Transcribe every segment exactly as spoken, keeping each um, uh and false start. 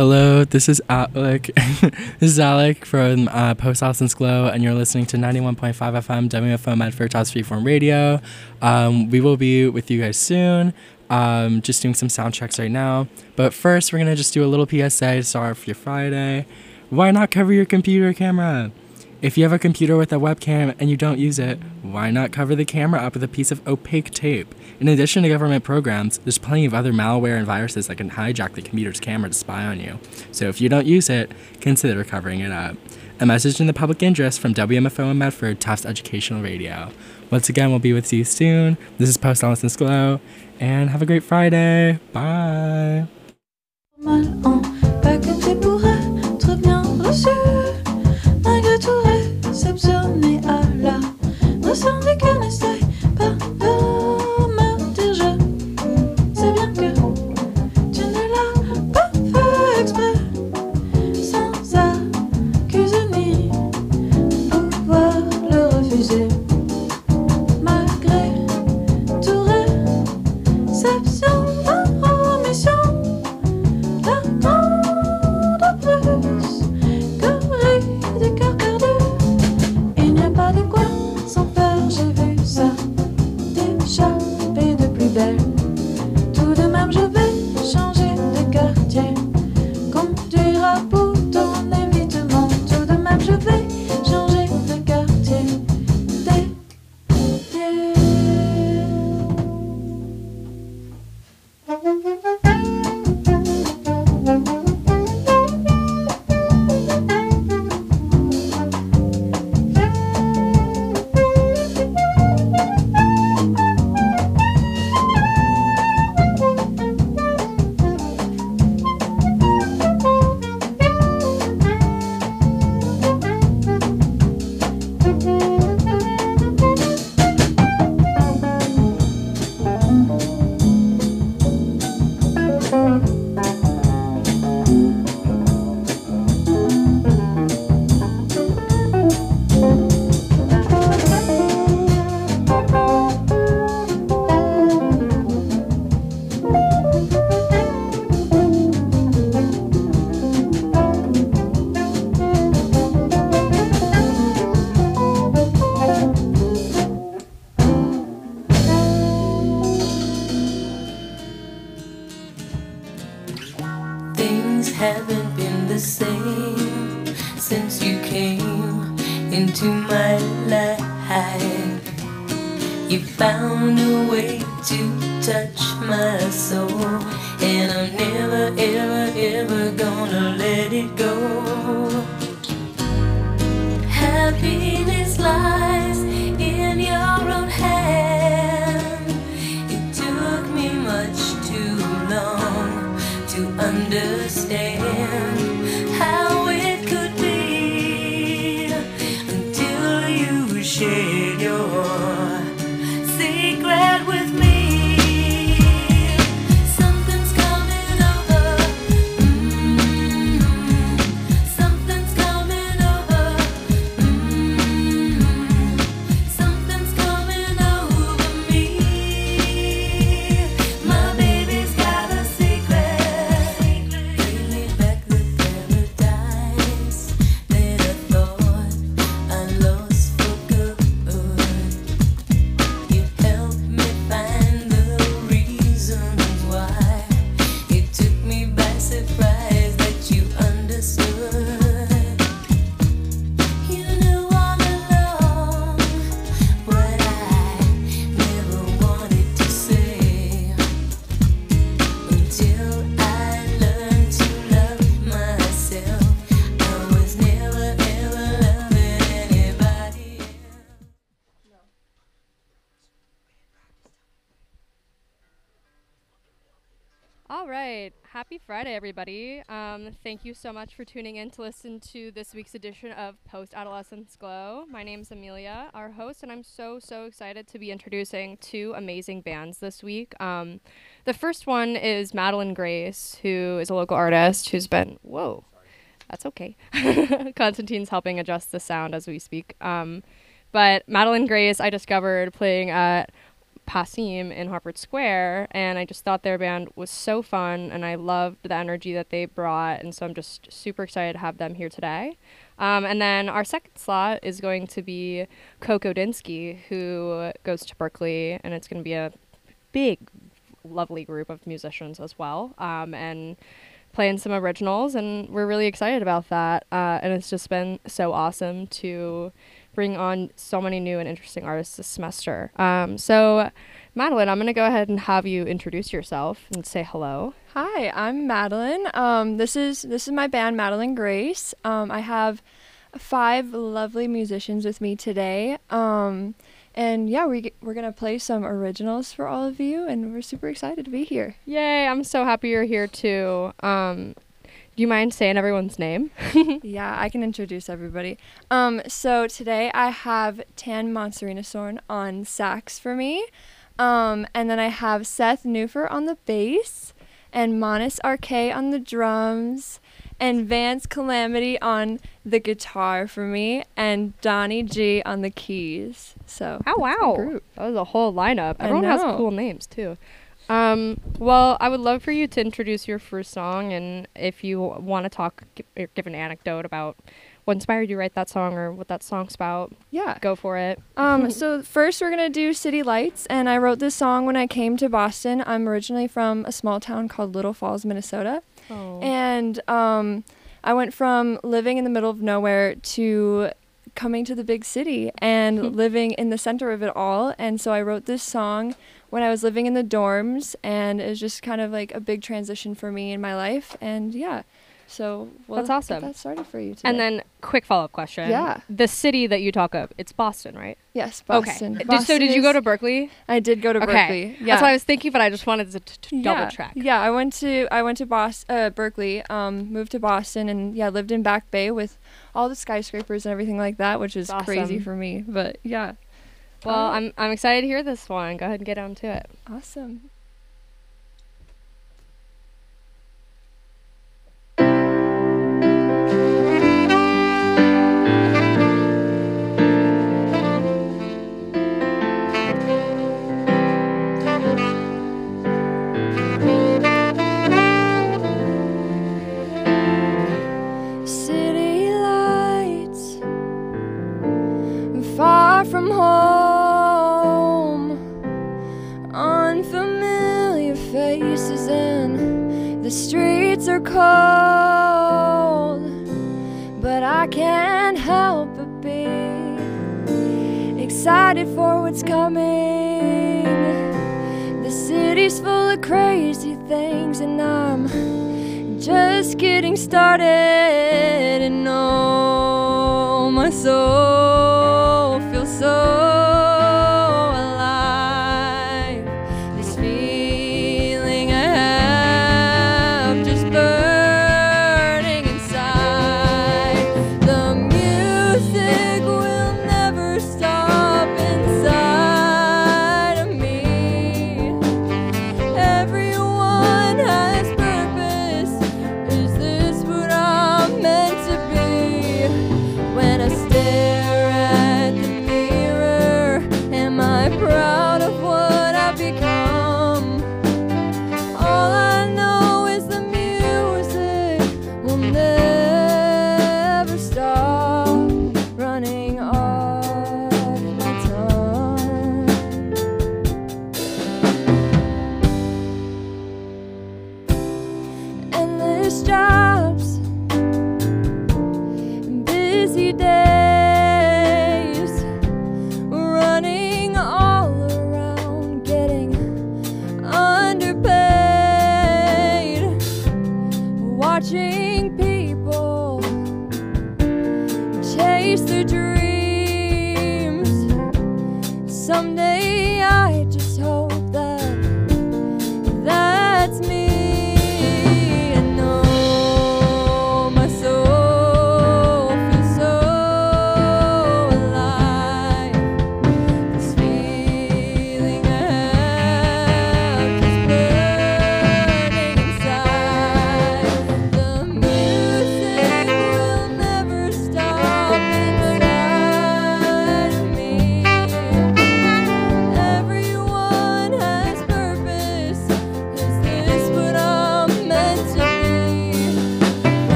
Hello, this is Alec. This is Alec from uh, Post Adolescence Glow, and you're listening to ninety-one point five F M W F O Medford Jazz Freeform Radio. Um, we will be with you guys soon. Um, just doing some sound checks right now. But first, we're gonna just do a little P S A to start off your Friday. Why not cover your computer camera? If you have a computer with a webcam and you don't use it, why not cover the camera up with a piece of opaque tape? In addition to government programs, there's plenty of other malware and viruses that can hijack the computer's camera to spy on you. So if you don't use it, consider covering it up. A message in the public interest from W M F O and Medford Tufts Educational Radio. Once again, we'll be with you soon. This is Post Adolescence Glow, and have a great Friday. Bye. Malgré tout réceptionné à la notion des qu'elle n'essaye pas de me dire je sais bien que tu ne l'as pas fait exprès, sans accuser ni pouvoir le refuser. Malgré tout réception par omission, d'attendre plus que des cœurs perdus. Il n'y a pas de quoi s'en faire, j'ai vu ça t'échapper de plus belle. Tout de même je vais changer de quartier, conduira pour ton évitement. Tout de même je vais changer de quartier. Haven't been the same since you came into my life. You found a way to touch my soul, and I'm never, ever, ever gonna let it go. Happiness lies in your own hand. It took me much too long to understand how it could be until you shared your secret with me. Something's coming over. Mm-hmm. Something's coming over. Mm-hmm. Something's coming over me. My baby's got a secret. Really back the paradise that I thought I lost for good. You helped me find the reasons why. It took me by surprise that you understood. You knew all along what I never wanted to say, until I learned to love myself. I was never ever loving anybody else. All right. Happy Friday, everybody. Um, thank you so much for tuning in to listen to this week's edition of Post Adolescence Glow. My name's Amelia, our host, and I'm so, so excited to be introducing two amazing bands this week. Um, the first one is Madeline Grace, who is a local artist who's been, whoa, that's okay. Constantine's helping adjust the sound as we speak. Um, but Madeline Grace, I discovered playing at Passim in Harvard Square, and I just thought their band was so fun, and I loved the energy that they brought, and so I'm just super excited to have them here today. Um, and then our second slot is going to be Coco Dinsky, who goes to Berkeley, and it's going to be a big, lovely group of musicians as well, um, and playing some originals, and we're really excited about that. Uh, and it's just been so awesome to bring on so many new and interesting artists this semester. Um, so, Madeline, I'm going to go ahead and have you introduce yourself and say hello. Hi, I'm Madeline. Um, this is this is my band, Madeline Grace. Um, I have five lovely musicians with me today. Um, and yeah, we g- we're gonna play some originals for all of you, and we're super excited to be here. Yay, I'm so happy you're here too. Um, do you mind saying everyone's name? Yeah, I can introduce everybody. Um, so today I have Tan Monserinasorn on sax for me, um, and then I have Seth Newfer on the bass, and Manis Arke on the drums, and Vance Calamity on the guitar for me, and Donnie G on the keys. So Oh, that's my wow. group. That was a whole lineup. I Everyone has know. cool names too. Um, well, I would love for you to introduce your first song, and if you want to talk, gi- or give an anecdote about what inspired you to write that song or what that song's about, Yeah. go for it. Um, so first we're gonna do City Lights, and I wrote this song when I came to Boston. I'm originally from a small town called Little Falls, Minnesota, Oh. and um, I went from living in the middle of nowhere to coming to the big city and living in the center of it all. And so I wrote this song when I was living in the dorms, and it was just kind of like a big transition for me in my life. And yeah, so we'll That's awesome. Get that started for you today. And then, quick follow-up question. Yeah. The city that you talk of, it's Boston, right? yes, Boston. Okay. Did, so Boston did you go is- to Berkeley? I did go to Okay. Berkeley. Yeah. That's what I was thinking, but I just wanted to, t- to yeah. double check. Yeah, I went to I went to Bos- uh, Berkeley, um, moved to Boston, and yeah, lived in Back Bay with all the skyscrapers and everything like that, which is That's crazy awesome. for me. But yeah, Well, Alright. I'm I'm excited to hear this one. Go ahead and get on to it. awesome. City lights, far from home, unfamiliar faces, and the streets are cold. But I can't help but be excited for what's coming. The city's full of crazy things, and I'm just getting started, and oh, my soul feels so alive. This feeling I have just burning inside. The music will never stop inside of me. Everyone has purpose. Is this what I'm meant to be? When I stare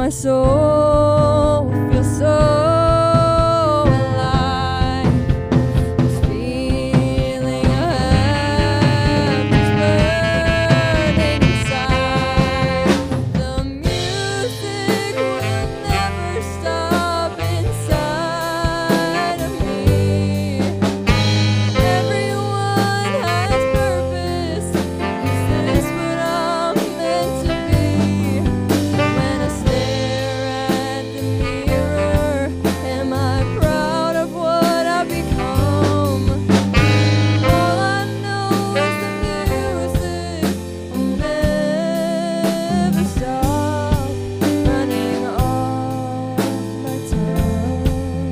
soul feels so alive. This feeling I have is burning inside. The music will never stop inside of me. Everyone has purpose. Is this what I'm meant to be? When I stare at the mirror, am I proud of what I've become? All I know is the music will never stop running off my tongue.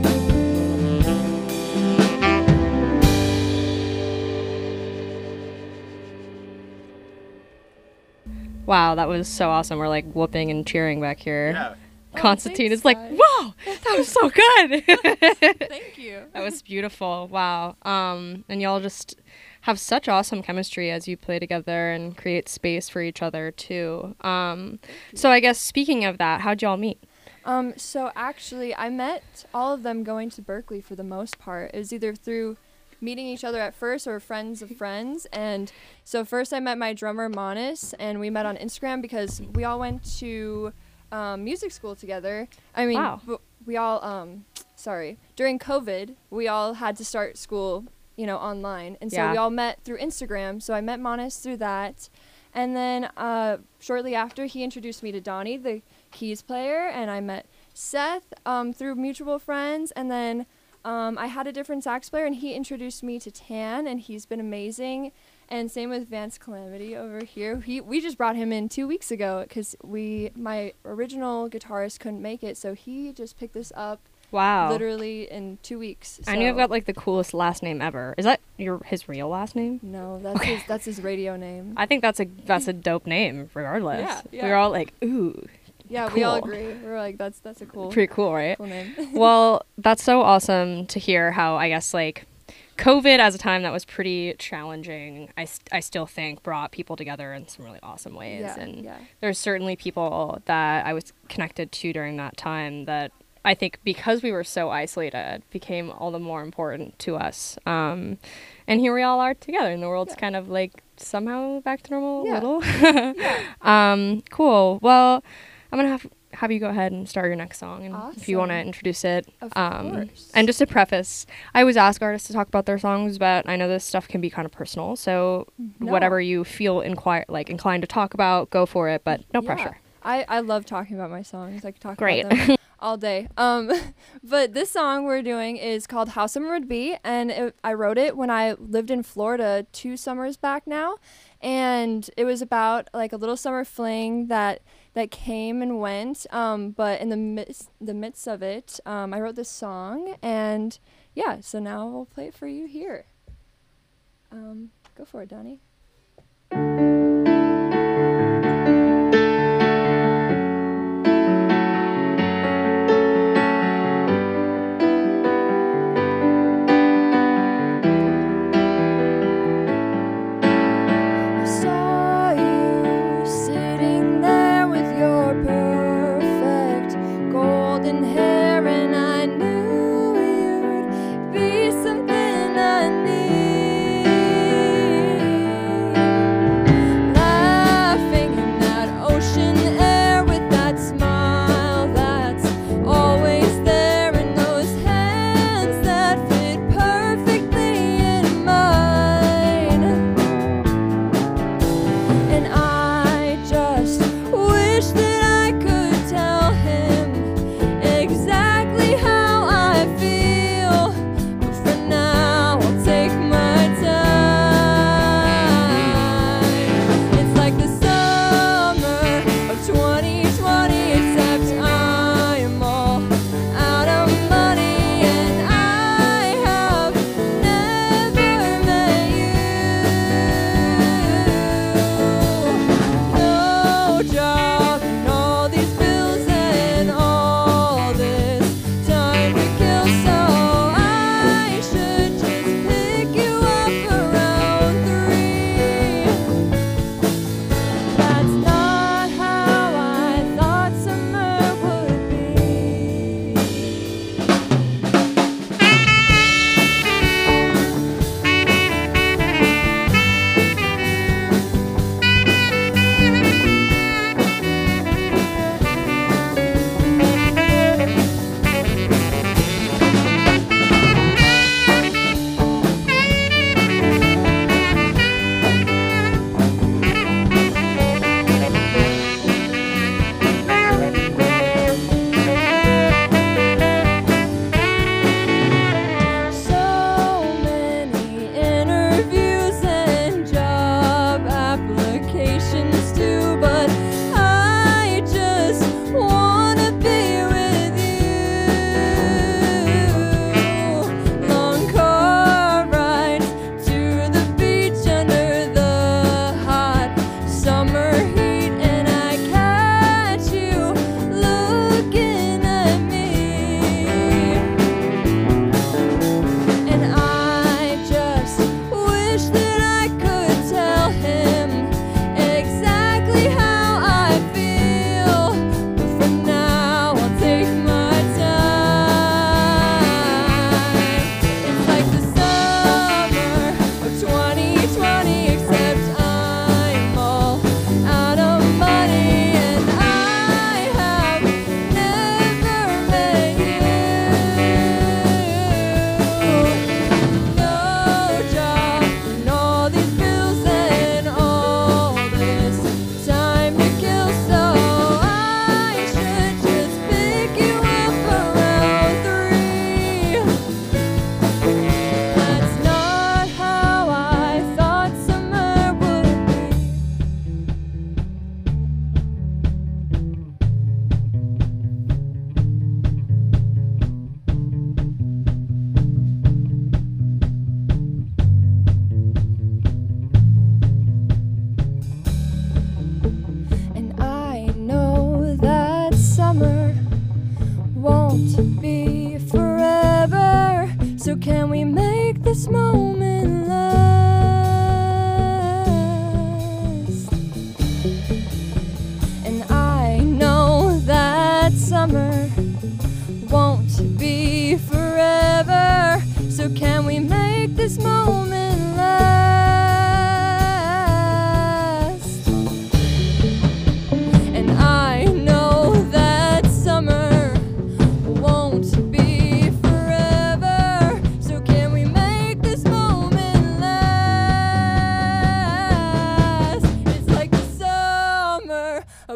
Wow, that was so awesome. We're like whooping and cheering back here. Yeah. Constantine thanks, is like, guys. whoa, that was so good. Thank you. That was beautiful. Wow. Um, and y'all just have such awesome chemistry as you play together and create space for each other too. Um, so I guess speaking of that, how'd y'all meet? Um, so actually, I met all of them going to Berkeley for the most part. It was either through meeting each other at first or friends of friends. And so first I met my drummer, Monis, and we met on Instagram because we all went to um, music school together. I mean, Wow. w- we all, um, sorry, during COVID, we all had to start school, you know, online. And so Yeah. we all met through Instagram. So I met Monis through that. And then uh, shortly after, he introduced me to Donnie, the keys player, and I met Seth um, through mutual friends. And then um, I had a different sax player, and he introduced me to Tan, and he's been amazing. And same with Vance Calamity over here. He we just brought him in two weeks ago because we my original guitarist couldn't make it, so he just picked this up Wow. literally in two weeks. I knew I've so- got like the coolest last name ever. Is that your his real last name? No, that's Okay. his that's his radio name. I think that's a that's a dope name regardless. Yeah, We yeah. were all like, ooh, Yeah, we all cool. agree. We were like, that's that's a cool pretty cool, right? cool name. Well, that's so awesome to hear how I guess like COVID as a time that was pretty challenging, I, st- I still think brought people together in some really awesome ways. yeah, and yeah. there's certainly people that I was connected to during that time that I think because we were so isolated became all the more important to us. Um, and here we all are together and the world's Yeah. kind of like somehow back to normal Yeah. a little. Yeah. um, cool. Well, I'm going to have have you go ahead and start your next song and if you want to Awesome. introduce it. Of um, course. And just to preface, I always ask artists to talk about their songs, but I know this stuff can be kind of personal. So No. whatever you feel inquire like inclined to talk about, go for it, but no Yeah. pressure. I, I love talking about my songs. I could talk Great. about them all day. Um, but this song we're doing is called How Summer Would Be, and it, I wrote it when I lived in Florida two summers back now, and it was about like a little summer fling that that came and went. Um, but in the midst the midst of it, um, I wrote this song, and yeah, so now we'll play it for you here. Um, go for it, Donnie. I saw you sitting there with your perfect golden hair, and I knew you'd be something I need.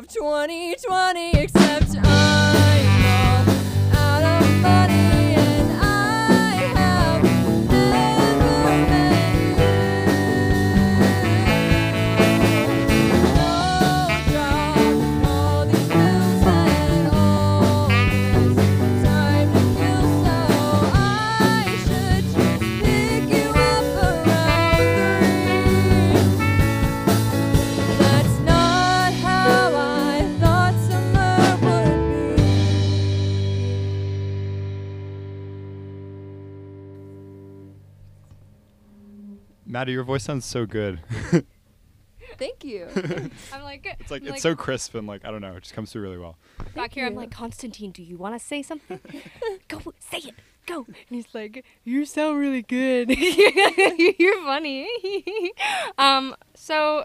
of twenty twenty, except I'm all out of money and I have never met you. No job, all these bills and all this time to kill, so I should just pick you up around three. That's not how I thought summer would be. Maddie, your voice sounds so good. Thank you. I'm like, It's like I'm it's so crisp and like I don't know, it just comes through really well. back here. I'm you. like, Constantine, do you want to say something? Go say it. Go. And he's like, you sound really good. You're funny. um. So,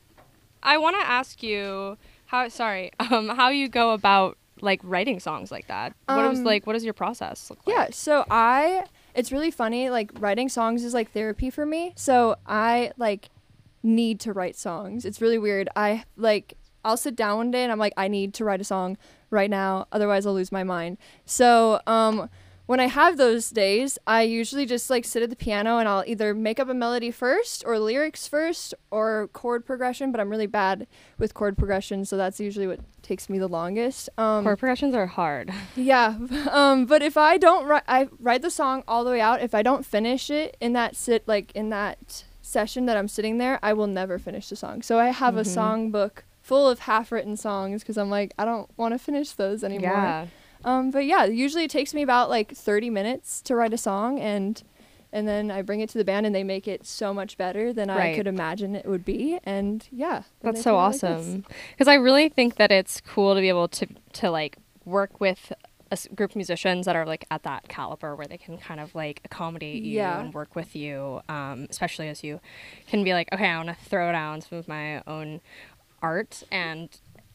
I want to ask you how. Sorry. Um. How you go about like writing songs like that? What is Um, like? What does your process look like? Yeah, so I it's really funny, like writing songs is like therapy for me. So I like need to write songs. It's really weird. I like I'll sit down one day and I'm like, I need to write a song right now, otherwise I'll lose my mind. So um when I have those days, I usually just like sit at the piano and I'll either make up a melody first or lyrics first or chord progression, but I'm really bad with chord progression, so that's usually what takes me the longest. Um Chord progressions are hard. yeah, um, but if I don't write, I write the song all the way out. If I don't finish it in that sit, like in that session that I'm sitting there, I will never finish the song. So I have a Mhm. song book full of half-written songs because I'm like, I don't want to finish those anymore. Yeah. Um, but yeah, usually it takes me about like thirty minutes to write a song, and and then I bring it to the band and they make it so much better than I Right. could imagine it would be. And yeah, then That's they so come out like this. awesome. Because I really think that it's cool to be able to to like work with a s- group of musicians that are like at that caliber where they can kind of like accommodate you Yeah. and work with you, um, especially as you can be like, okay, I want to throw down some of my own art. And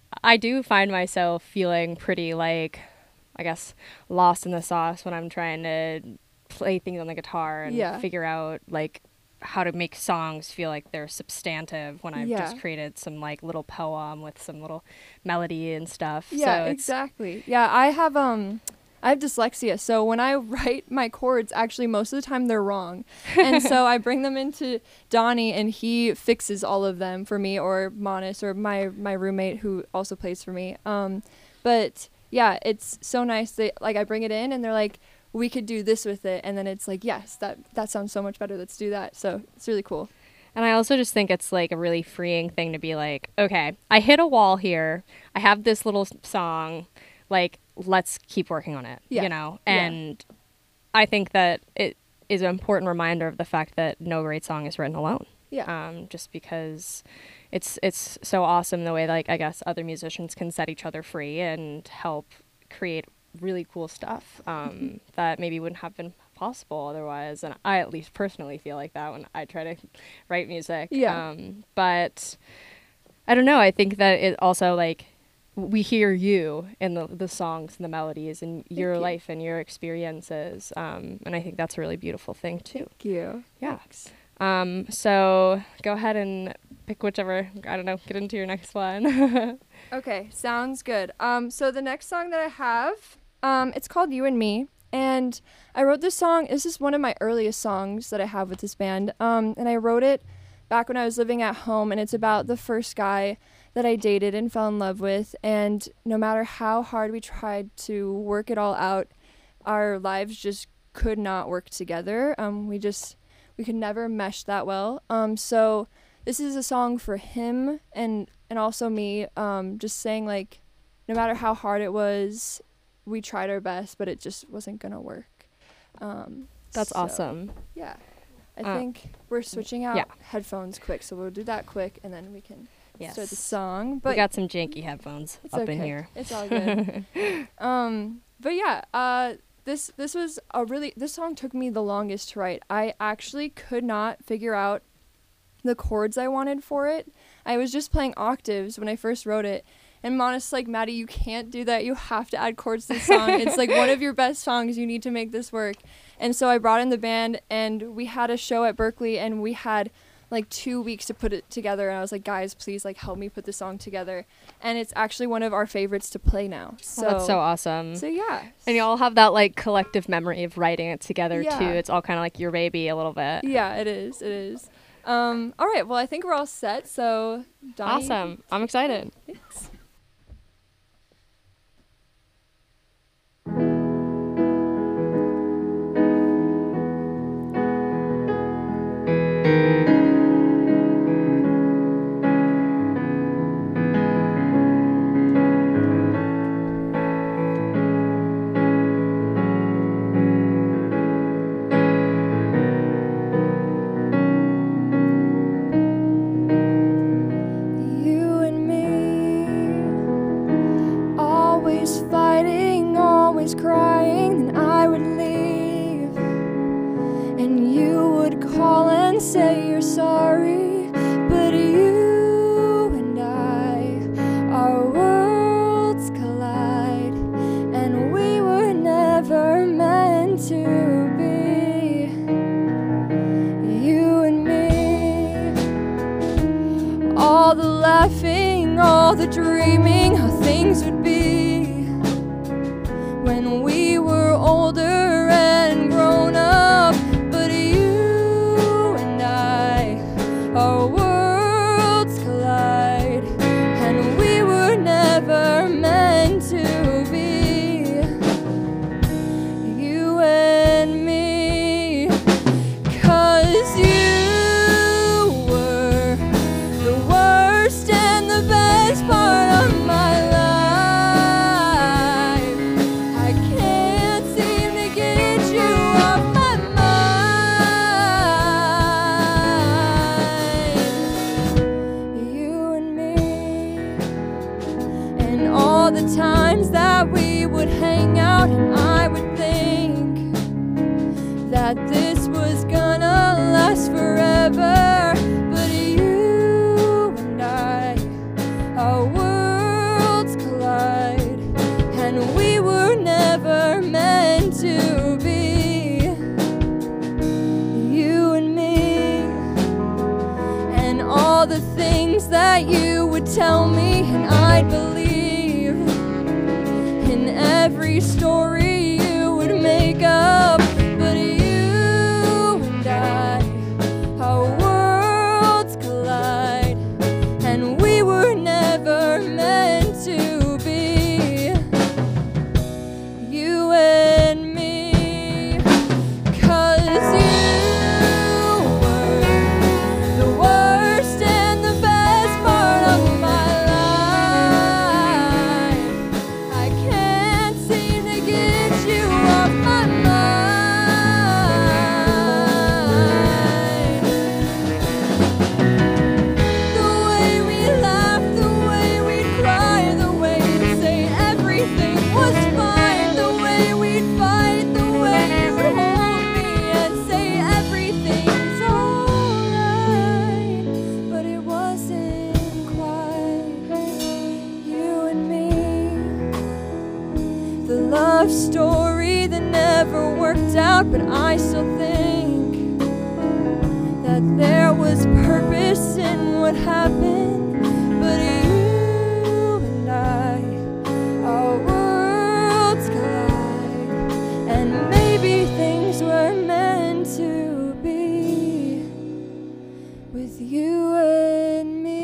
I do find myself feeling pretty like, I guess, lost in the sauce when I'm trying to play things on the guitar and Yeah. figure out like how to make songs feel like they're substantive when I've just Yeah. created some like little poem with some little melody and stuff. Yeah, so it's, exactly. Yeah, I have um I have dyslexia, so when I write my chords, actually most of the time they're wrong. And so I bring them into Donnie and he fixes all of them for me, or Monis, or my my roommate who also plays for me. Um but yeah, it's so nice that like I bring it in and they're like, we could do this with it, and then it's like, yes, that that sounds so much better, let's do that. So it's really cool. And I also just think it's like a really freeing thing to be like, okay, I hit a wall here. I have this little s- song. Like, let's keep working on it, Yeah. you know? Yeah. And I think that it is an important reminder of the fact that no great song is written alone. Yeah. Um, just because it's it's so awesome the way, like, I guess other musicians can set each other free and help create really cool stuff um, that maybe wouldn't have been possible otherwise. And I at least personally feel like that when I try to write music. Yeah. Um, but I don't know. I think that it also, like, we hear you in the, the songs and the melodies and your you. life and your experiences. Um, and I think that's a really beautiful thing, too. Thank you. Yeah. Thanks. Um, so go ahead and pick whichever, I don't know, get into your next one. Okay, sounds good. Um, so the next song that I have, um, it's called You and Me, and I wrote this song. This is one of my earliest songs that I have with this band, um, and I wrote it back when I was living at home, and it's about the first guy that I dated and fell in love with, and no matter how hard we tried to work it all out, our lives just could not work together. Um, we just, we could never mesh that well. Um, so this is a song for him and and also me, um, just saying, like, no matter how hard it was, we tried our best, but it just wasn't gonna work. Um, That's so, awesome. Yeah. I Uh, think we're switching out yeah. headphones quick, so we'll do that quick, and then we can Yes. start the song. But we got some janky headphones it's up okay. in here. It's all good. um, but yeah, uh, this this was a really this song took me the longest to write. I actually could not figure out the chords I wanted for it. I was just playing octaves when I first wrote it. And Mona's like, Maddie, you can't do that. You have to add chords to the song. It's like one of your best songs. You need to make this work. And so I brought in the band, and we had a show at Berkeley, and we had like two weeks to put it together, and I was like, guys, please like help me put the song together. And it's actually one of our favorites to play now. So Oh, that's so awesome. So yeah. And you all have that like collective memory of writing it together Yeah. too. It's all kind of like your baby a little bit. Yeah, it is. It is. Um, all right. Well, I think we're all set. So Donnie, Awesome. I'm excited. thanks. You and me, always fighting, always crying, then I would leave, and you would call and say you're sorry, but you and I, our worlds collide, and we were never meant to be. You and me, all the laughing, all the dreaming, how things would be when we were older and grown up. But you and I, our worlds collide, and we were never meant to be. You and me, 'cause you were the worst and the best part of my life. I can't seem to get you off my mind. You and me, and all the times that we would hang out, and I would think that this was gonna last forever. But you and I, our worlds collide, and we were never meant to be. You and me, and all the things that you would tell me, and I'd believe in every story you would make up. But you and I, our worlds collide, and we were never meant to be. You and me, 'cause you were the worst and the best part of my life. I can't seem to get you off my mind. The way we laughed, the way we'd cry, the way we'd say everything was fine, the way we'd fight, the way you would hold me and say everything's alright. But it wasn't quite you and me, the love story that never worked out. But I still think that there was purpose in what happened. But you and I, our worlds collide, and maybe things were meant to be with you and me.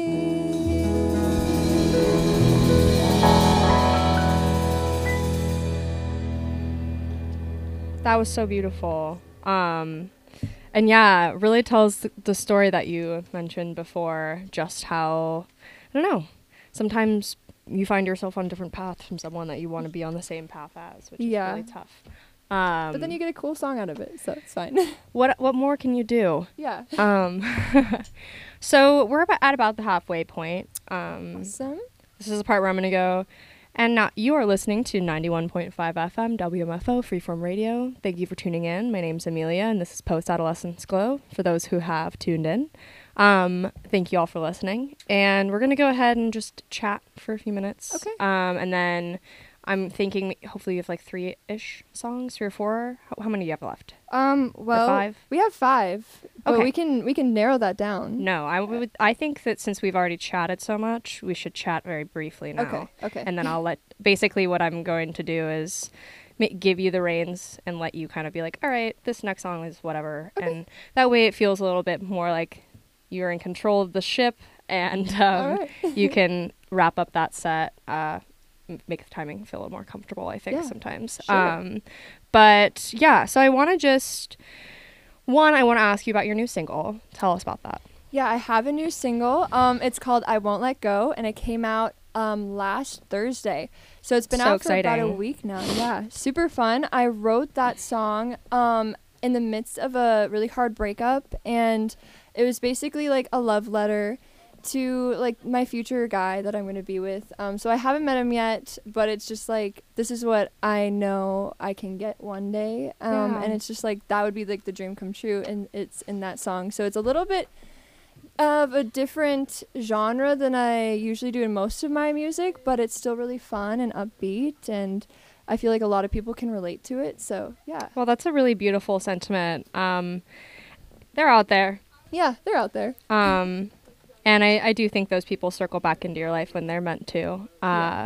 That was so beautiful. Um, and yeah, it really tells th- the story that you mentioned before, just how, I don't know, sometimes you find yourself on different paths from someone that you want to be on the same path as, which Yeah. is really tough. Um, But then you get a cool song out of it, so it's fine. what what more can you do? Yeah. Um, so we're about, at about the halfway point. Um, Awesome. This is the part where I'm going to go. And now you are listening to ninety-one point five F M W M F O Freeform Radio. Thank you for tuning in. My name's Amelia, and this is Post Adolescence Glow for those who have tuned in. Um, thank you all for listening. And we're going to go ahead and just chat for a few minutes. Okay. Um, and then I'm thinking hopefully you have like three-ish songs, three or four. How, how many do you have left? Um, well, five? we have five, but Okay. we can we can narrow that down. No, I would. I think that since we've already chatted so much, we should chat very briefly now. Okay. Okay. And then I'll let. Basically, what I'm going to do is ma- give you the reins and let you kind of be like, all right, this next song is whatever, Okay. and that way it feels a little bit more like you're in control of the ship, and um, All right. you can wrap up that set. Uh, m- make the timing feel a little more comfortable, I think, Yeah, sometimes. sure. Um, but yeah, so I want to just one, I want to ask you about your new single. Tell us about that. Yeah, I have a new single. Um, it's called "I Won't Let Go," and it came out um last Thursday. So it's been So out for about a exciting. week now. Yeah, super fun. I wrote that song um in the midst of a really hard breakup, and it was basically like a love letter to like my future guy that I'm going to be with. Um, so I haven't met him yet, but it's just like this is what I know I can get one day. Um, Yeah. and it's just like that would be like the dream come true, and it's in that song. So it's a little bit of a different genre than I usually do in most of my music, but it's still really fun and upbeat, and I feel like a lot of people can relate to it. So yeah, Well, that's a really beautiful sentiment. Um, they're out there. yeah, they're out there. Um, and I, I do think those people circle back into your life when they're meant to. Uh, Yeah.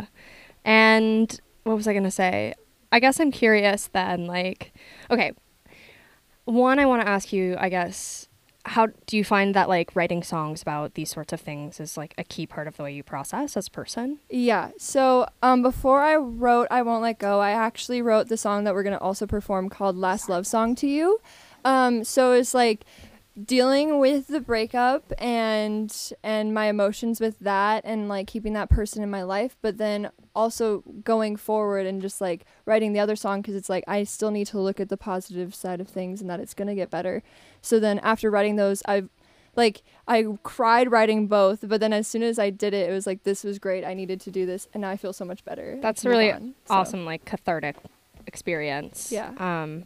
And what was I going to say? I guess I'm curious then, like, okay, one, I want to ask you, I guess, how do you find that, like, writing songs about these sorts of things is, like, a key part of the way you process as a person? Yeah. So um, before I wrote "I Won't Let Go," I actually wrote the song that we're gonna also perform called "Last Love Song to You." Um, so it's like dealing with the breakup and and my emotions with that, and like keeping that person in my life, but then also going forward and just like writing the other song, because it's like I still need to look at the positive side of things and that it's gonna get better. So then after writing those, I've like I cried writing both, but then as soon as I did it, it was like this was great, I needed to do this, and now I feel so much better. That's Move really on, so. awesome, like, cathartic experience. Yeah. Um,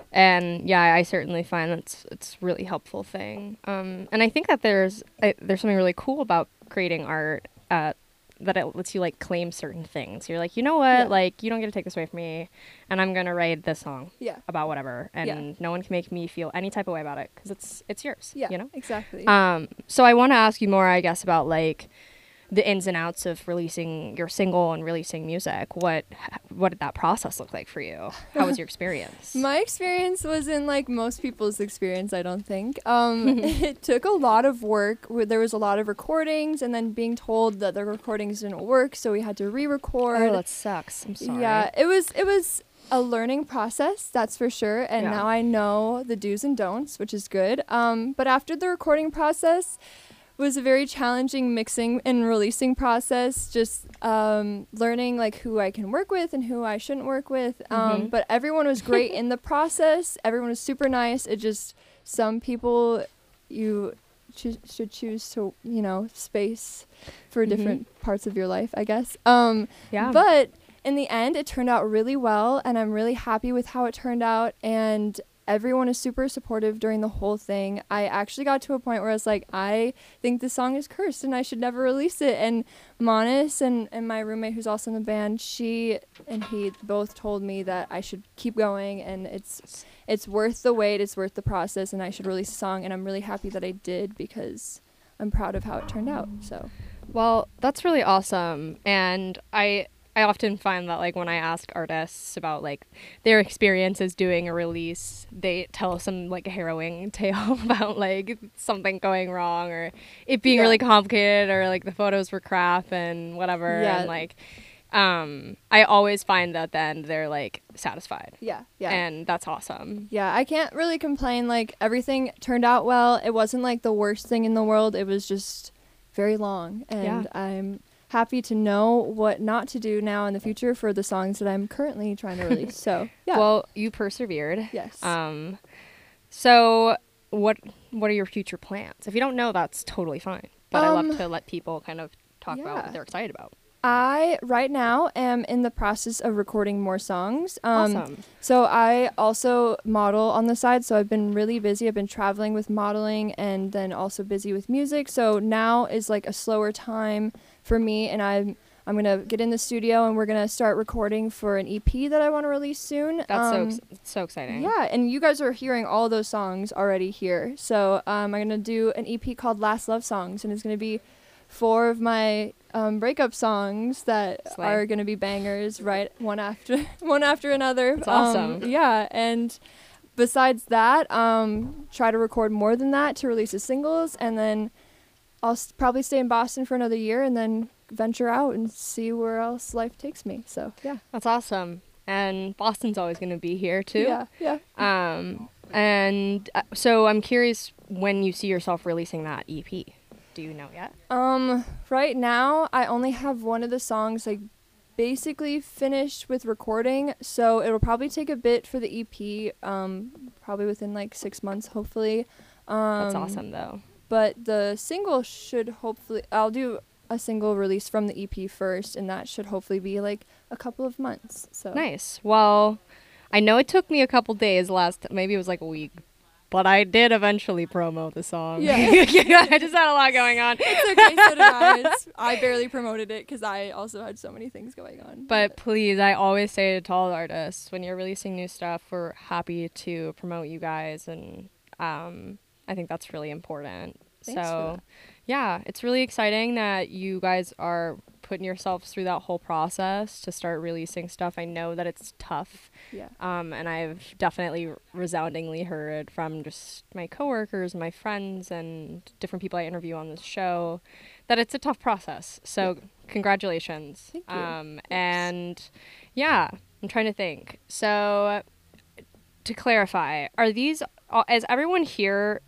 and yeah, I certainly find that's it's a really helpful thing. Um, and I think that there's I, there's something really cool about creating art uh, that it lets you like claim certain things. You're like, you know what, Yeah. like you don't get to take this away from me, and I'm gonna write this song Yeah. about whatever, and Yeah. no one can make me feel any type of way about it because it's it's yours. Yeah. You know. Exactly. Um, so I want to ask you more, I guess, about like the ins and outs of releasing your single and releasing music. What what did that process look like for you? How was your experience? My experience wasn't like most people's experience, I don't think. Um, it took a lot of work. where There was a lot of recordings, and then being told that the recordings didn't work, so we had to re-record. Oh, that sucks. I'm sorry. Yeah, it was it was a learning process, that's for sure. And Yeah. now I know the do's and don'ts, which is good. Um, but after the recording process was a very challenging mixing and releasing process, just um, learning like who I can work with and who I shouldn't work with. Um, Mhm. But everyone was great in the process. Everyone was super nice. It just, some people you choo- should choose to, you know, space for Mhm. different parts of your life, I guess. Um, Yeah. but in the end, it turned out really well, and I'm really happy with how it turned out. And everyone is super supportive during the whole thing. I actually got to a point where I was like, I think this song is cursed and I should never release it. And Monis and, and my roommate, who's also in the band, she and he both told me that I should keep going, and it's it's worth the wait, it's worth the process, and I should release a song. And I'm really happy that I did, because I'm proud of how it turned out. So Well, that's really awesome. And I I often find that like when I ask artists about like their experiences doing a release, they tell some like harrowing tale about like something going wrong or it being Yeah. really complicated or like the photos were crap and whatever. Yeah. And like um I always find that then they're like satisfied. yeah, yeah. And that's awesome. Yeah, I can't really complain. Like, everything turned out well. It wasn't like the worst thing in the world. It was just very long, and Yeah. I'm happy to know what not to do now in the future for the songs that I'm currently trying to release. So, yeah. Well, you persevered. yes. Um, so what what are your future plans? If you don't know, that's totally fine. But I Um, love to let people kind of talk about yeah. what they're excited about. I right now am in the process of recording more songs. Um, Awesome. So I also model on the side. So I've been really busy. I've been traveling with modeling, and then also busy with music. So now is like a slower time for me, and I'm I'm gonna get in the studio and we're gonna start recording for an E P that I want to release soon. That's Um, so ex- so exciting. Yeah, and you guys are hearing all those songs already here. So um, I'm gonna do an E P called Last Love Songs, and it's gonna be four of my um, breakup songs that Slay. are gonna be bangers, right? One after one after another. That's Um, awesome. Yeah, and besides that, um, try to record more than that to release as singles, and then I'll s- probably stay in Boston for another year, and then venture out and see where else life takes me. So yeah, That's awesome. And Boston's always going to be here too. yeah, yeah. Um, and uh, so I'm curious when you see yourself releasing that E P. Do you know yet? Um, right now I only have one of the songs like basically finished with recording, so it'll probably take a bit for the E P. Um, probably within like six months, hopefully. Um, That's awesome, though. But the single should hopefully, I'll do a single release from the E P first, and that should hopefully be like a couple of months. So Nice. Well, I know it took me a couple days last, maybe it was like a week, but I did eventually promo the song. Yeah. I just had a lot going on. It's okay, so did I. It's, I barely promoted it because I also had so many things going on. But please, I always say to all artists, when you're releasing new stuff, we're happy to promote you guys, and um, I think that's really important. Thanks for so, that. yeah, it's really exciting that you guys are putting yourselves through that whole process to start releasing stuff. I know that it's tough, Yeah. um, and I've definitely resoundingly heard from just my coworkers, my friends, and different people I interview on this show that it's a tough process. So, congratulations. Thank you. Um, and yeah, I'm trying to think. So, to clarify, are these, uh, is everyone here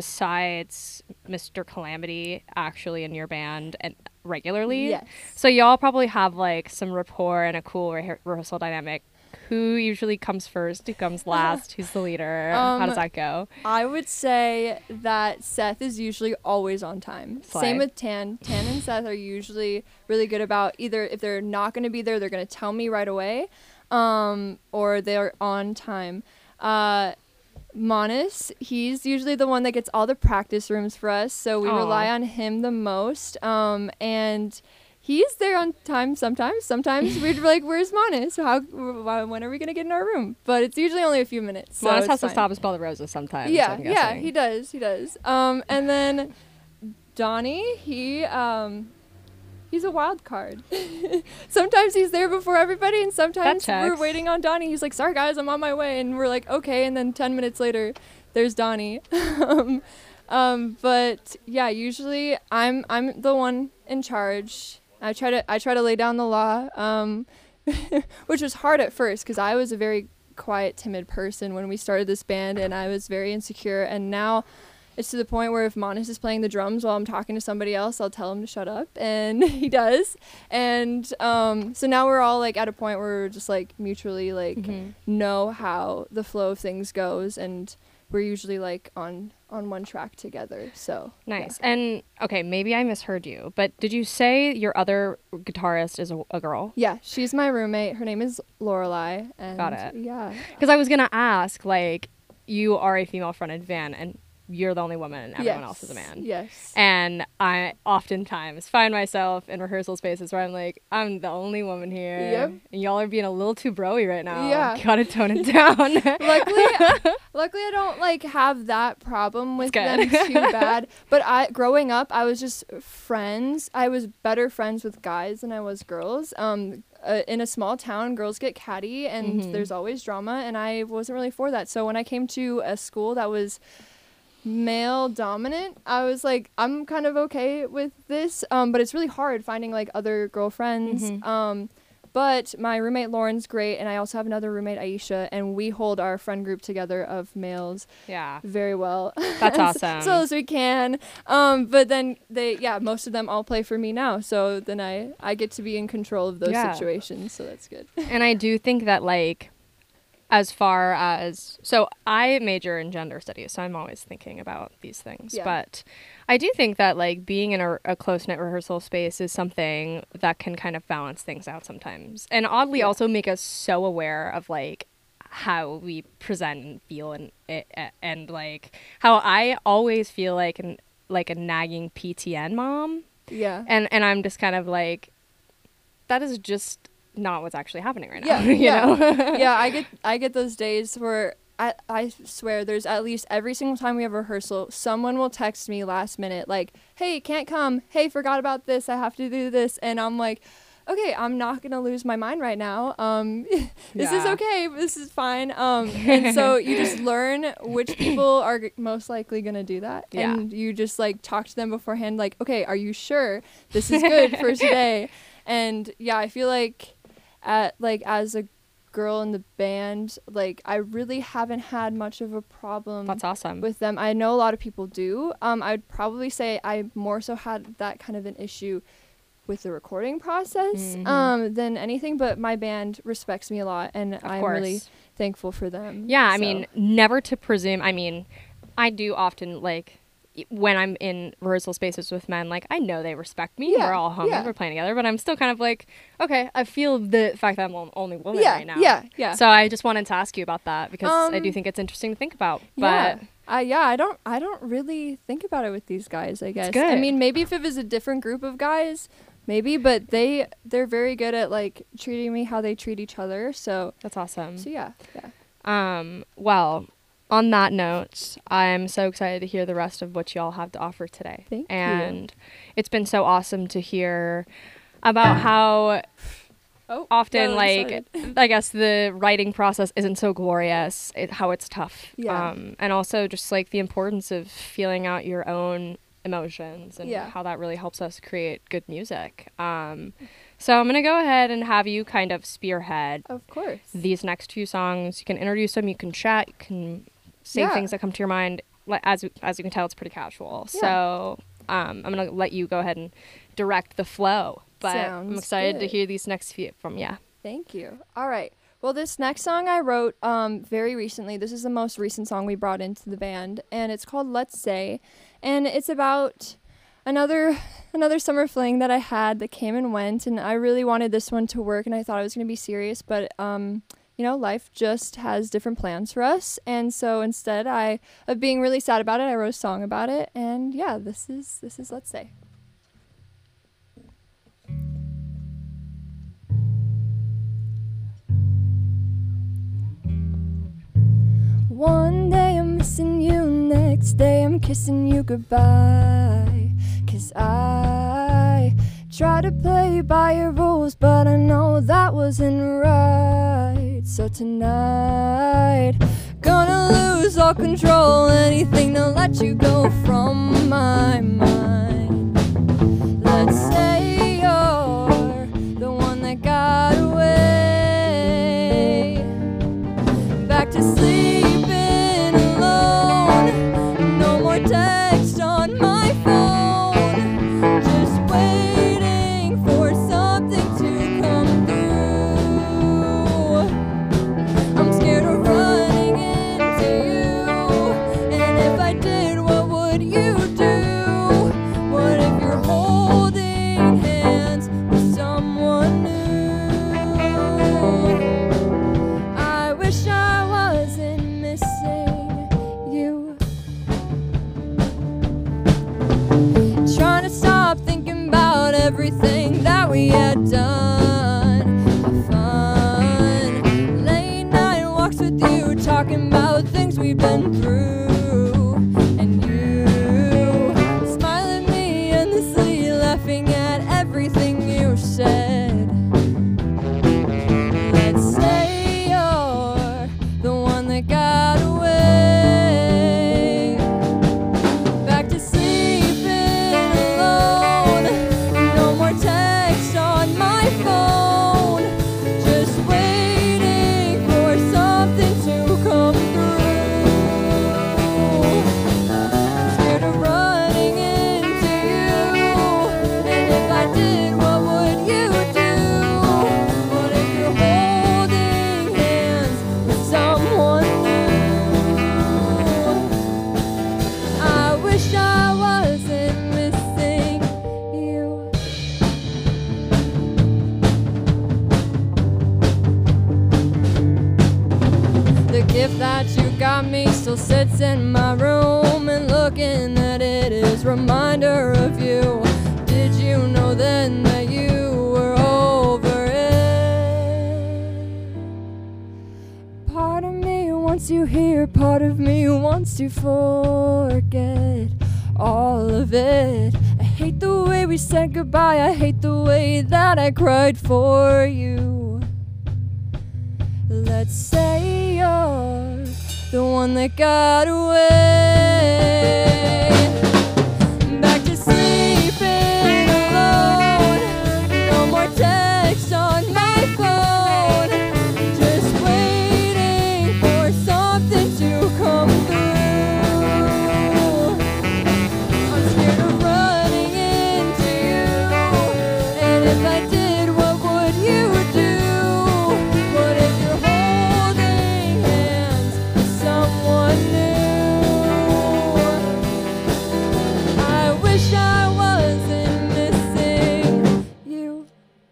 besides Mister Calamity actually in your band and regularly? Yes. So y'all probably have like some rapport and a cool rehe- rehearsal dynamic. Who usually comes first? Who comes last? Who's the leader? How Um, does that go? I would say that Seth is usually always on time. Slay. Same with Tan. Tan and Seth are usually really good about either if they're not going to be there, they're going to tell me right away, um, or they're on time. Uh, Monis, he's usually the one that gets all the practice rooms for us, so we Aw. rely on him the most. Um, and he's there on time sometimes. Sometimes we're like, "Where's Monis? How? wh- When are we gonna get in our room?" But it's usually only a few minutes. So Monis it's has to fine. stop and spell the roses sometimes. Yeah, I'm yeah, guessing. he does, he does. Um, and then Donnie, he um, he's a wild card. Sometimes he's there before everybody, and sometimes we're checks. waiting on Donnie. He's like, "Sorry guys, I'm on my way," and we're like, "Okay." And then ten minutes later, there's Donnie. um, um, but yeah, usually I'm I'm the one in charge. I try to I try to lay down the law, um, which was hard at first because I was a very quiet, timid person when we started this band, and I was very insecure. And now it's to the point where if Monis is playing the drums while I'm talking to somebody else, I'll tell him to shut up, and he does. And um, so now we're all like at a point where we're just like mutually like Mhm. know how the flow of things goes, and we're usually like on on one track together. So Nice. And okay, maybe I misheard you, but did you say your other guitarist is a, a girl? yeah, she's my roommate. Her name is Lorelai. And Got it. Yeah. Because I was gonna ask, like, you are a female-fronted band, and you're the only woman, and everyone Yes. else is a man. Yes. And I oftentimes find myself in rehearsal spaces where I'm like, I'm the only woman here. Yep. And y'all are being a little too broy right now. Yeah. Gotta tone it down. luckily, luckily I don't like have that problem with them That's too bad. But I, growing up, I was just friends. I was better friends with guys than I was girls. Um, uh, in a small town, girls get catty, and Mhm. there's always drama. And I wasn't really for that. So when I came to a school that was male dominant, I was like, I'm kind of okay with this. Um, but it's really hard finding like other girlfriends. Mhm. Um. But my roommate Lauren's great, and I also have another roommate Aisha, and we hold our friend group together of males Yeah. very well. That's As- awesome. So as we can. Um, but then they, yeah, most of them all play for me now, so then I I get to be in control of those Yeah. situations, so that's good. And I do think that, like, as far as, so I major in gender studies, so I'm always thinking about these things. Yeah. But I do think that, like, being in a, a close-knit rehearsal space is something that can kind of balance things out sometimes. And oddly Yeah. also make us so aware of, like, how we present and feel, and, and, and like, how I always feel like an, like a nagging P T N mom. Yeah. And and I'm just kind of like, that is just not what's actually happening right now. Yeah, you yeah. know? Yeah, I get I get those days where I I swear there's at least every single time we have rehearsal, someone will text me last minute like, "Hey, can't come. Hey, forgot about this. I have to do this." And I'm like, "Okay, I'm not going to lose my mind right now. Um this is Yeah. okay. This is fine." Um and so you just learn which people are g- most likely going to do that. Yeah. And you just like talk to them beforehand like, "Okay, are you sure this is good for today?" And yeah, I feel like at like as a girl in the band, like I really haven't had much of a problem That's awesome. with them. I know a lot of people do. Um, I'd probably say I more so had that kind of an issue with the recording process Mhm. um, than anything. But my band respects me a lot, and Of I'm course. really thankful for them. Yeah, I So, mean, never to presume. I mean, I do often like y- when I'm in rehearsal spaces with men. Like, I know they respect me. Yeah, We're all homies. yeah. We're playing together. But I'm still kind of like, okay, I feel the fact that I'm the only woman yeah, right now. yeah, yeah. So I just wanted to ask you about that because I do Um, think it's interesting to think about. Yeah. But Uh, yeah, I don't I don't really think about it with these guys, I guess. I good. mean, maybe if it was a different group of guys, maybe, but they they're very good at like treating me how they treat each other. So that's awesome. so yeah, yeah. Um, well, on that note, I'm so excited to hear the rest of what y'all have to offer today. Thank you. and it's been so awesome to hear about how Oh, often, got like, excited. I guess the writing process isn't so glorious, it, how it's tough. Yeah. Um, and also just like the importance of feeling out your own emotions and Yeah. how that really helps us create good music. Um, so I'm going to go ahead and have you kind of spearhead Of course. these next two songs. You can introduce them, you can chat, you can say Yeah. things that come to your mind. Like, As as you can tell, it's pretty casual. Yeah. So um, I'm gonna let you go ahead and direct the flow. But I'm Sounds excited to good. hear these next few from yeah. Thank you. All right. Well, this next song I wrote um, very recently. This is the most recent song we brought into the band, and it's called "Let's Say," and it's about another another summer fling that I had that came and went, and I really wanted this one to work, and I thought it was gonna be serious, but um, you know, life just has different plans for us, and so instead, I of being really sad about it, I wrote a song about it, and yeah, this is this is "Let's Say." One day I'm missing you, next day I'm kissing you goodbye. Cause I try to play by your rules, but I know that wasn't right. So tonight, gonna lose all control, anything to let you go from my mind. Let's say you're the one that got away, back to sleeping alone. No more text on my phone, just waiting for something to come through. I'm scared of running into you, and if I did, what would you do? What if you're holding hands with someone new? I wish I wasn't missing you. Trying to stop thinking about everything that we had done. Have fun. Late night walks with you, talking about things we've been through. And you smile at me endlessly, laughing at everything you said. Let's say you're the one that got away, back to sleeping alone. No more text on my phone, just waiting for something to come through. Scared of running into you, and if I did, what would you do? What if you're holding hands with someone new? I wish I wasn't missing you. The gift that you got me still sits in my room, and looking at it is a reminder of you. Did you know then that you were over wants you here, part of me wants to forget all of it. I hate the way we said goodbye, I hate the way that I cried for you. Let's say you're the one that got away. Back to sleeping alone, no more text on my phone, just waiting for something to come through. I'm scared of running into you, and if I did, what would you do? What if you're holding hands with someone new? I wish I wasn't missing you.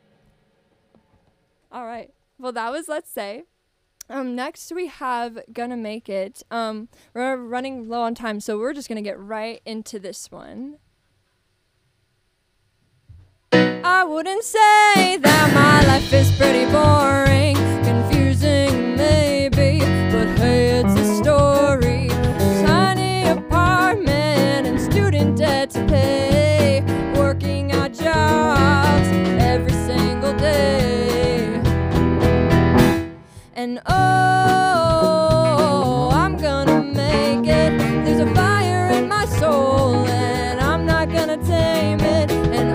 All right. Well, that was Let's Say. Um, next we have Gonna Make It. Um, we're running low on time, so we're just gonna get right into this one. I wouldn't say that my life is pretty boring, confusing maybe, but hey, it's a story. Tiny apartment and student debt to pay, working odd jobs every single day. And oh, I'm gonna make it. There's a fire in my soul, and I'm not gonna tame it. And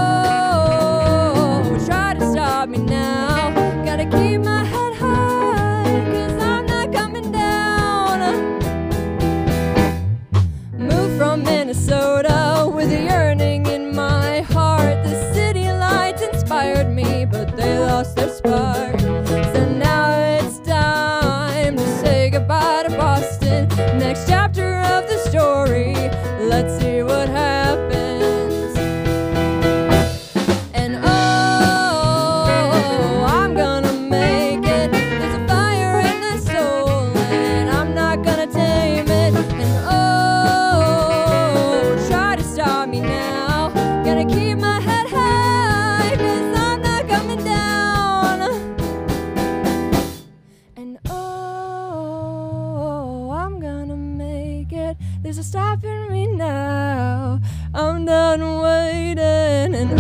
oh, try to stop me now. Gotta keep my head high, 'cause I'm not coming down. Moved from Minnesota with a yearning in my heart. The city lights inspired me, but they lost their spark. So now it's time to say goodbye to Boston. Next chapter of the story, let's see what happens. And oh, I'm gonna make it. There's a fire in my soul, and I'm not gonna tame it. And oh, try to stop me now. Gotta keep my head high, 'cause I'm not coming down. And oh, I'm gonna make it. There's a stopping me now. I'm done waiting. And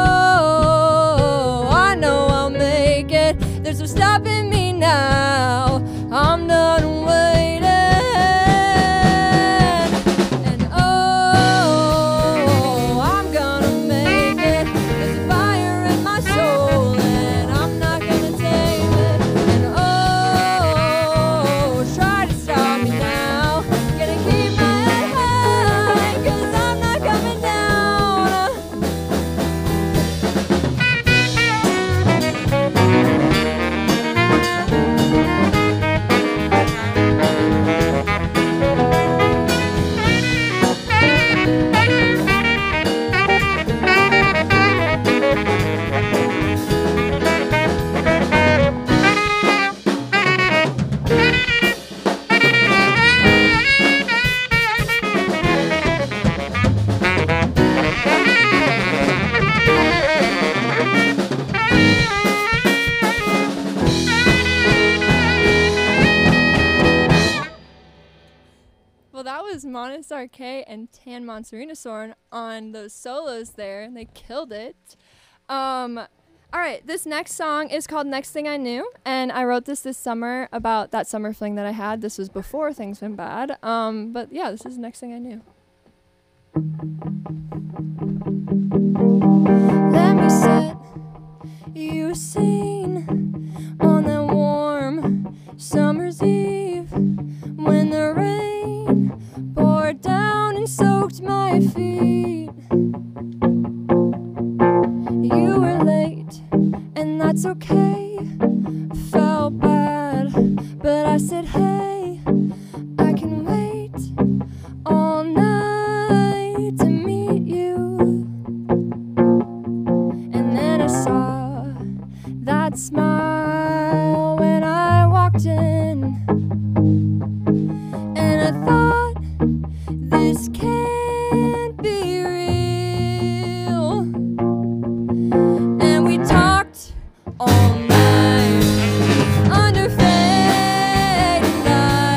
oh, I know I'll make it. There's no stopping me now. I'm done waiting. And oh, I'm gonna make it. There's a fire in my soul, and I'm not gonna tame it. And oh, try to stop me now. Gonna keep my head high, 'cause I'm not coming down. Well, that was Monistar K and Tan Monserinasorn on those solos there. They killed it. Um, all right, this next song is called Next Thing I Knew, and I wrote this this summer about that summer fling that I had. This was before things went bad. Um, but yeah, this is Next Thing I Knew. Let me set you a scene on that warm summer's eve when the rain poured down and soaked my feet. You were late, and that's okay. Felt bad, but I said, hey, I can wait all night to meet you. And then I saw that smile when I walked in, and I thought, this can't be real. And we talked all night under fading lights.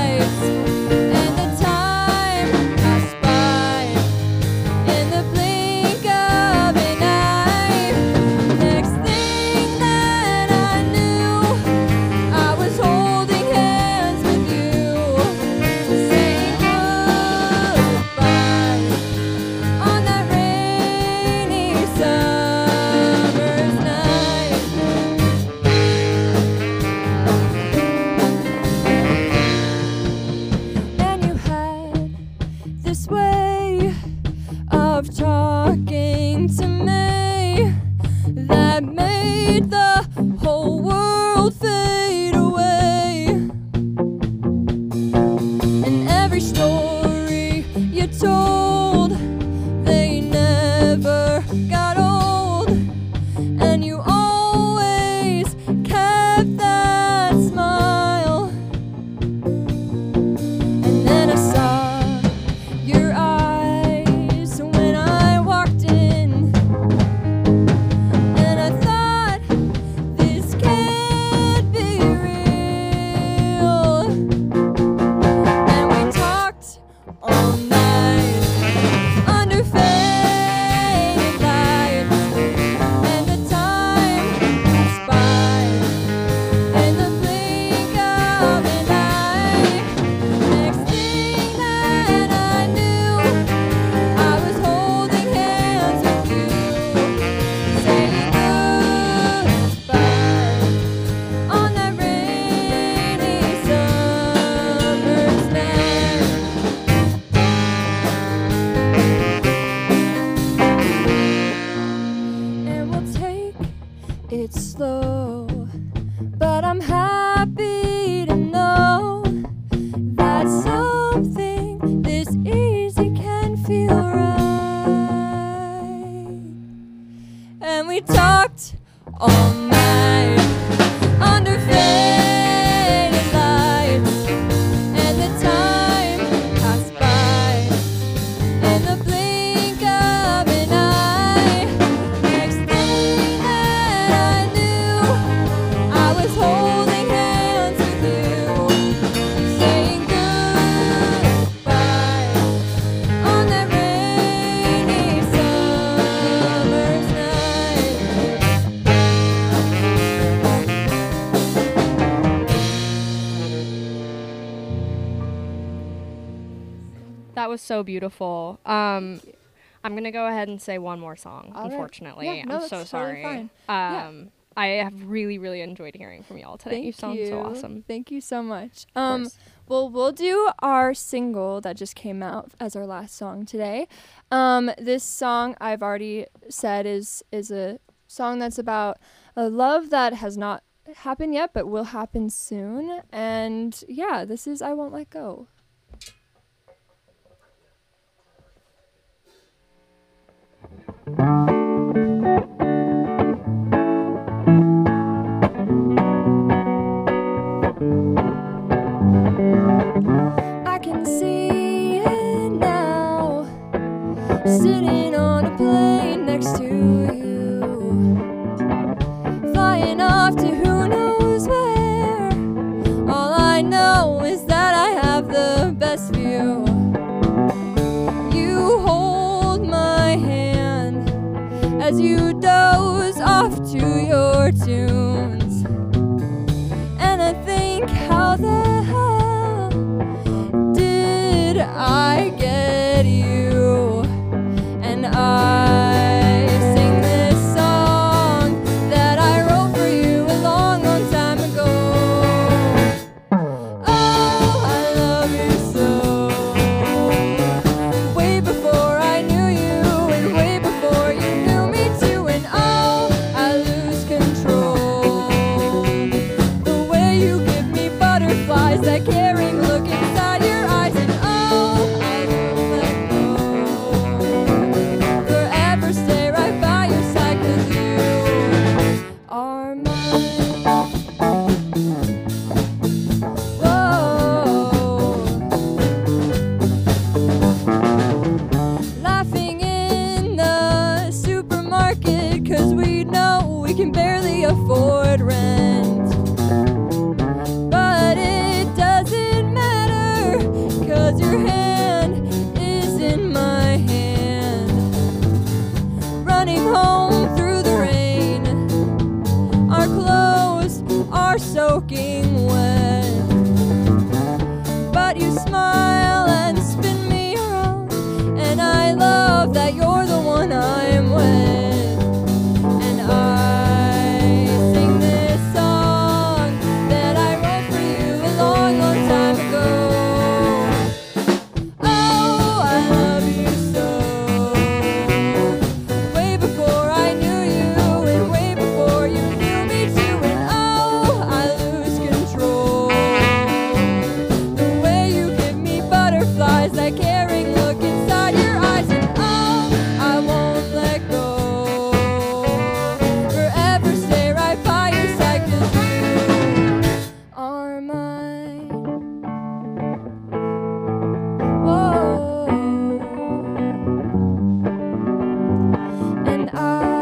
it slow, but I'm happy to know that something this easy can feel right. And we talked all night under faded lights, and the time passed by in the blink of an eye. Next thing that I knew, I was holding hands with you, saying goodbye on that rainy summer's night. That was so beautiful. Um, I'm gonna go ahead and say one more song. All right. Unfortunately, Yeah, no, I'm that's so totally sorry. fine. Um, I have really, really enjoyed hearing from y'all today. Thank you sound so awesome. Thank you so much. Of Um, course. well, we'll do our single that just came out as our last song today. Um, this song I've already said is is a song that's about a love that has not happened yet, but will happen soon. And yeah, this is I Won't Let Go. I can see it now, sitting on a plane next to you, flying off to who knows where. All I know is that I have the best view. You hold my hand as you doze off to your tunes, and I think, how the hell did I get you? And I sing this song that I wrote for you a long, long time ago. Oh, I love you so. Way before I knew you, and way before you knew me too. And oh, I lose control. The way you give me butterflies, that caring look inside your eyes. And oh, I won't let go. Forever stay right by your side, 'cause you are mine. Whoa. Laughing in the supermarket, 'cause we know we can barely afford rent. But it doesn't matter, 'cause your hand is in my hand. Running home through the rain, our clothes are soaking wet.